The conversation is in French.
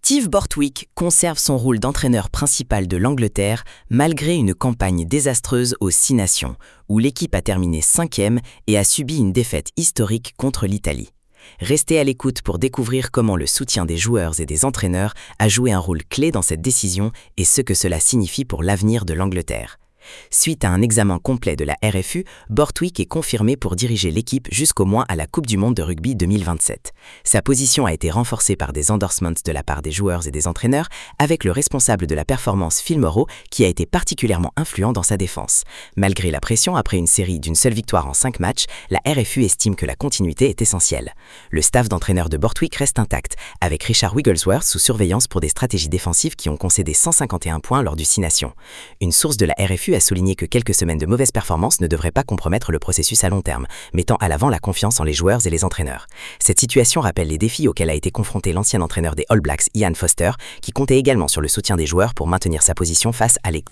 Steve Borthwick conserve son rôle d'entraîneur principal de l'Angleterre malgré une campagne désastreuse aux Six Nations, où l'équipe a terminé 5e et a subi une défaite historique contre l'Italie. Restez à l'écoute pour découvrir comment le soutien des joueurs et des entraîneurs a joué un rôle clé dans cette décision et ce que cela signifie pour l'avenir de l'Angleterre. Suite à un examen complet de la RFU, Borthwick est confirmé pour diriger l'équipe jusqu'au moins à la Coupe du Monde de rugby 2027. Sa position a été renforcée par des endorsements de la part des joueurs et des entraîneurs, avec le responsable de la performance Phil Moreau qui a été particulièrement influent dans sa défense. Malgré la pression après une série d'une seule victoire en 5 matchs, la RFU estime que la continuité est essentielle. Le staff d'entraîneur de Borthwick reste intact, avec Richard Wigglesworth sous surveillance pour des stratégies défensives qui ont concédé 151 points lors du Six Nations. Une source de la RFU a souligné que quelques semaines de mauvaises performances ne devraient pas compromettre le processus à long terme, mettant à l'avant la confiance en les joueurs et les entraîneurs. Cette situation rappelle les défis auxquels a été confronté l'ancien entraîneur des All Blacks, Ian Foster, qui comptait également sur le soutien des joueurs pour maintenir sa position face à